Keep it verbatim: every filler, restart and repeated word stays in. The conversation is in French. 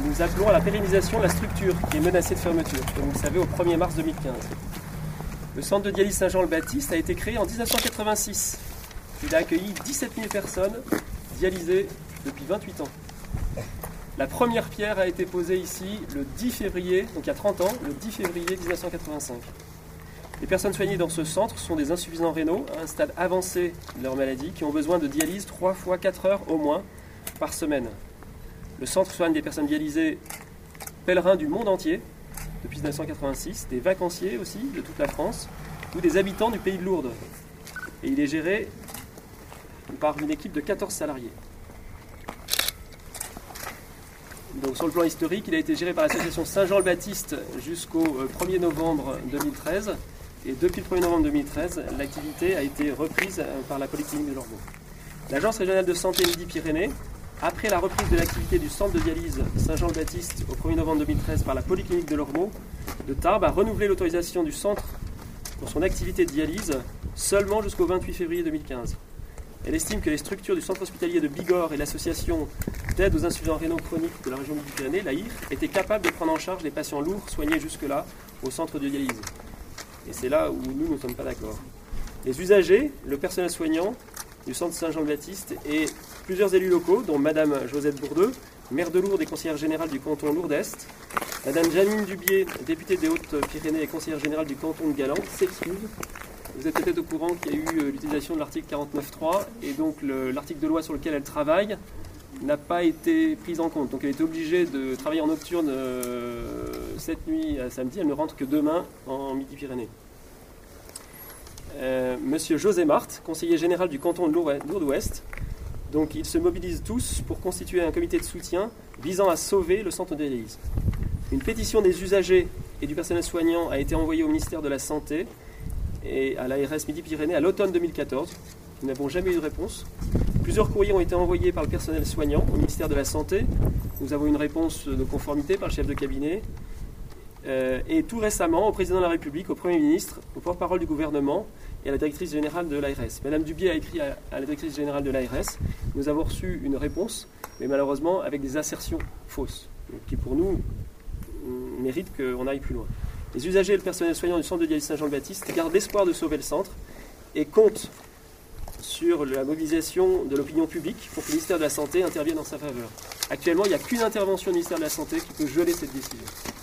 nous appelons à la pérennisation de la structure qui est menacée de fermeture, comme vous le savez, au premier mars deux mille quinze. Le centre de dialyse Saint-Jean-le-Baptiste a été créé en dix-neuf cent quatre-vingt-six. Il a accueilli dix-sept mille personnes dialysées depuis vingt-huit ans. La première pierre a été posée ici le dix février, donc il y a trente ans, le dix février mille neuf cent quatre-vingt-cinq. Les personnes soignées dans ce centre sont des insuffisants rénaux à un stade avancé de leur maladie qui ont besoin de dialyse trois fois quatre heures au moins par semaine. Le centre soigne des personnes dialysées pèlerins du monde entier depuis mille neuf cent quatre-vingt-six, des vacanciers aussi de toute la France ou des habitants du pays de Lourdes. Et il est géré par une équipe de quatorze salariés. Donc, sur le plan historique, il a été géré par l'association Saint-Jean-le-Baptiste jusqu'au premier novembre deux mille treize. Et depuis le premier novembre deux mille treize, l'activité a été reprise par la Polyclinique de Lormeau. L'Agence régionale de santé Midi-Pyrénées, après la reprise de l'activité du centre de dialyse Saint-Jean-le-Baptiste au premier novembre deux mille treize par la Polyclinique de Lormeau de Tarbes, a renouvelé l'autorisation du centre pour son activité de dialyse seulement jusqu'au vingt-huit février deux mille quinze. Elle estime que les structures du centre hospitalier de Bigorre et l'association d'aide aux insuffisants rénaux chroniques de la région Midi-Pyrénées, l'A I R, étaient capables de prendre en charge les patients lourds soignés jusque-là au centre de dialyse. Et c'est là où nous ne sommes pas d'accord. Les usagers, le personnel soignant du centre Saint-Jean-le-Baptiste et plusieurs élus locaux, dont Madame Josette Bourdeux, maire de Lourdes et conseillère générale du canton Lourdes-Est, Madame Janine Dubier, députée des Hautes-Pyrénées et conseillère générale du canton de Galan, s'excusent. Vous êtes peut-être au courant qu'il y a eu l'utilisation de l'article quarante-neuf point trois et donc l'article de loi sur lequel elle travaille n'a pas été prise en compte. Donc elle est obligée de travailler en nocturne euh, cette nuit à samedi. Elle ne rentre que demain en Midi-Pyrénées. Euh, Monsieur José Marthe, conseiller général du canton de Lourdes-Ouest. Donc ils se mobilisent tous pour constituer un comité de soutien visant à sauver le centre de dialyse. Une pétition des usagers et du personnel soignant a été envoyée au ministère de la Santé et à l'A R S Midi-Pyrénées à l'automne deux mille quatorze. Nous n'avons jamais eu de réponse. Plusieurs courriers ont été envoyés par le personnel soignant au ministère de la Santé. Nous avons une réponse de conformité par le chef de cabinet. Euh, et tout récemment, au président de la République, au Premier ministre, au porte-parole du gouvernement et à la directrice générale de l'A R S. Madame Dubier a écrit à, à la directrice générale de l'A R S. Nous avons reçu une réponse, mais malheureusement avec des assertions fausses, qui pour nous méritent qu'on aille plus loin. Les usagers et le personnel soignant du centre de dialyse Saint-Jean-le-Baptiste gardent l'espoir de sauver le centre et comptent sur la mobilisation de l'opinion publique pour que le ministère de la Santé intervienne en sa faveur. Actuellement, il n'y a qu'une intervention du ministère de la Santé qui peut geler cette décision.